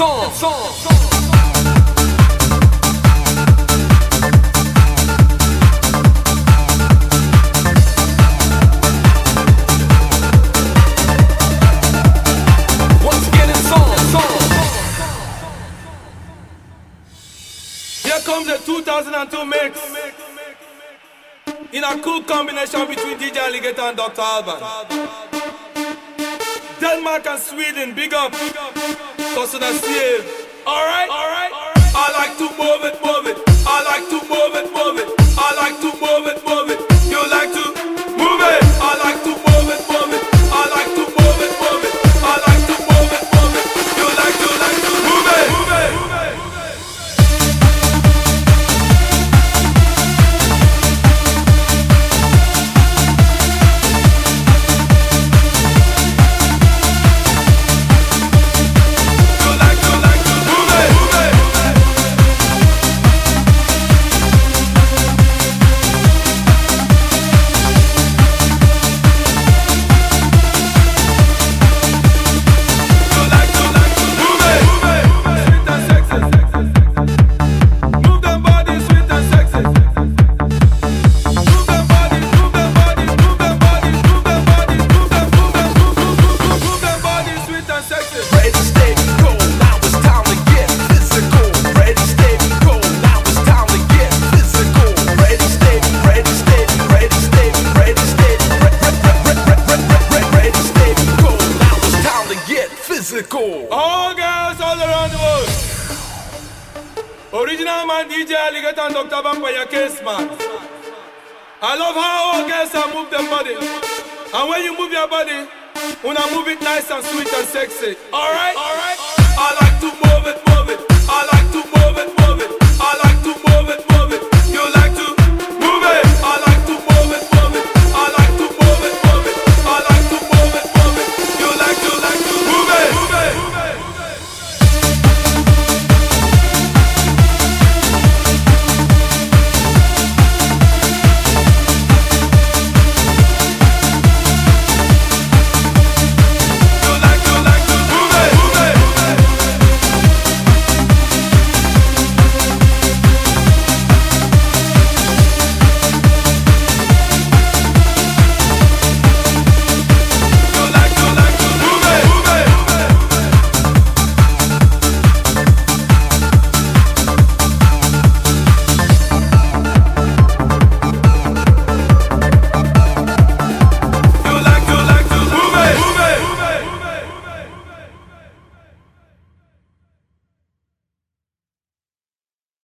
Here comes the 2002 mix in a cool combination between DJ Alligator and Dr. Alban. Denmark and Sweden, big up. Customer Steve. Alright? I like to move it, move it. I like to move it, move it. I like to move it, move it. You like to move it. I like to move it, move it. I like to move it, move it. I like to move it, move it. You like to move it, move it. All girls all around the world. Original man DJ Alligator and Dr. Vampire Case man. I love how all girls are move their body. And when you move your body, wanna move it nice and sweet and sexy. Alright? I like to move it, move it. I like to move it, move it. I like to move it, move it.